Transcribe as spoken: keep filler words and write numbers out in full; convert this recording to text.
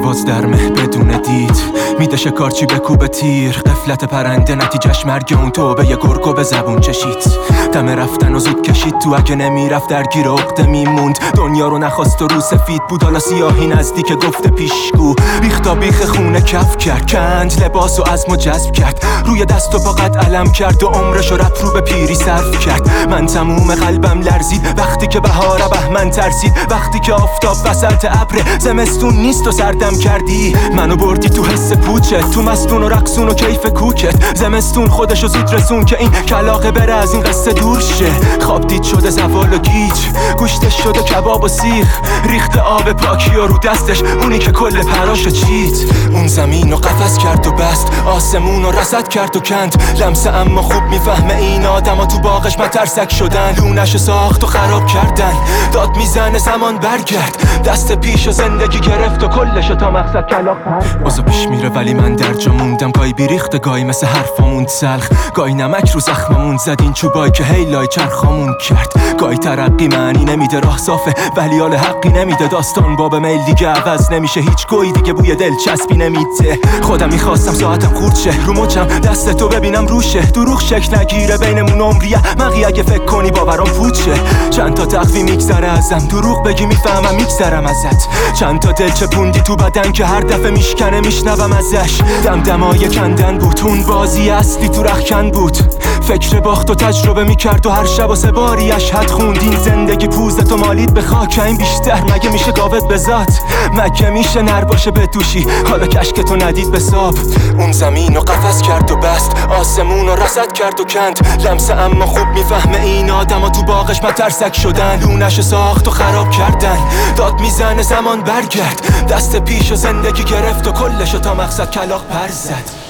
پرواز در مه بدون دید میده شکارچی به کوب تیر، قفلت پرنده نتیجهش مرگ اون توبه یه گرگو به زبون چشید. دم رفتن و زود کشید تو، اگه نمیرفت درگیر عقده میموند. دنیا رو نخواست و رو سفید بود، حالا سیاهی نزدیک گفته پیشگو. بیختا بیخ خونه کف کرد، کند لباس و عزمو جذب کرد. روی دست و پاقت علم کرد و عمرشو رفت رو به پیری صرف کرد. من تموم قلبم لرزید وقتی که بهار بهمن ترسید، وقتی که آفتاب وسط ابر زمستون نیست و سردم کردی. منو بردی تو حس پوچت، تو مستون و رقصون و کیف کوکت. زمستون خودشو زود رسون که این کلاغه بره از این قصه دور شه. خواب دید شده زوال و گیج، گوشتش شده کباب و سیخ. ریخت آب پاکی و رو دستش اونی که کل پراشو چید. اون زمین رو قفس کرد و بست، آسمون رو رصد کرد و کند. لمسه اما خوب میفهمه این آدما تو باغش مترسک شدن. لونش ساخت و خراب کردن، داد میزنه زمان برگرد. دست پیش و زندگی گرفت و کلشو تا مقصد کلاغ پرد. اوضاع پیش میره ولی من در جا موندم، گاهی بیریخته گاهی مثل حرفامون تلخ. گاهی نمک رو زخممون زد این چوبایی که هی لای چرخامون کرد. گاهی ترقی معنی نمیده، راه صافه ولی حال حقی نمیده. داستان باب میل دیگه عوض نمیشه، هیچ گویی دیگه بوی دلچسبی نمیده. خودم میخواستم ساعتم خورد شه، رو مچم دست تو ببینم روشه. دروغ شکل نگیره بینمون عمریه، مغی اگه فکر کنی باورام پوچه. چند تا تخفی میگذره ازم، دروغ بگی میفهمم میگذرم ازت. چند تا دل چپوندی تو بدن که هر دفعه میشکنه میشنوم ازش. دمدمای کندن بود، اون بازی اصلی تو رخکن بود. فکر باخت و تجربه میکرد و هر شب و سه باری اشهد خوند. این زندگی پوزتو مالید به خاک، این بیشتر مگه میشه گاوت به ذات؟ مگه میشه نر باشه بتوشی حالا کشکتو ندید به صاف؟ اون زمین رو قفس کرد و بست، آسمون رو رصد کرد و کند. لمسه اما خوب میفهمه این آدما تو باغش مترسک شدن. لونش ساخت و خراب کردن، داد میزنه زمان برگرد. دست پیش و زندگی گرفت و کلشو تا مقصد کلاغ پر زد.